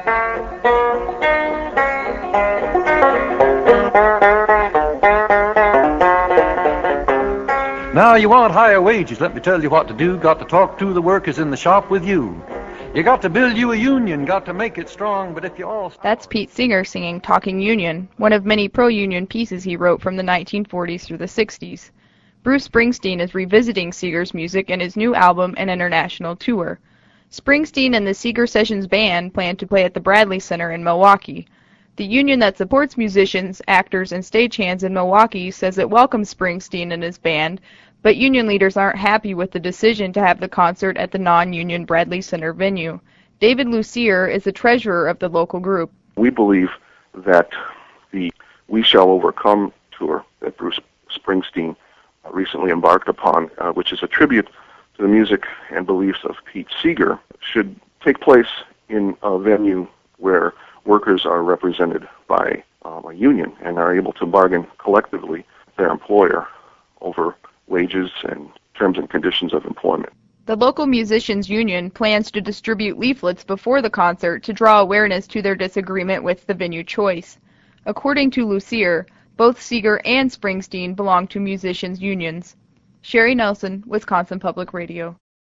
Now you want higher wages, let me tell you what to do. Got to talk to the workers in the shop with you. You got to build you a union, got to make it strong, but if you all... That's Pete Seeger singing Talking Union, one of many pro-union pieces he wrote from the 1940s through the 60s. Bruce Springsteen is revisiting Seeger's music in his new album and international tour. Springsteen and the Seeger Sessions Band plan to play at the Bradley Center in Milwaukee. The union that supports musicians, actors, and stagehands in Milwaukee says it welcomes Springsteen and his band, but union leaders aren't happy with the decision to have the concert at the non-union Bradley Center venue. David Lucier is the treasurer of the local group. We believe that the We Shall Overcome tour that Bruce Springsteen recently embarked upon, which is a tribute to the music and beliefs of Pete Seeger, should take place in a venue where workers are represented by a union and are able to bargain collectively with their employer over wages and terms and conditions of employment. The local musicians union plans to distribute leaflets before the concert to draw awareness to their disagreement with the venue choice. According to Lucier, both Seeger and Springsteen belong to musicians unions. Sherry Nelson, Wisconsin Public Radio.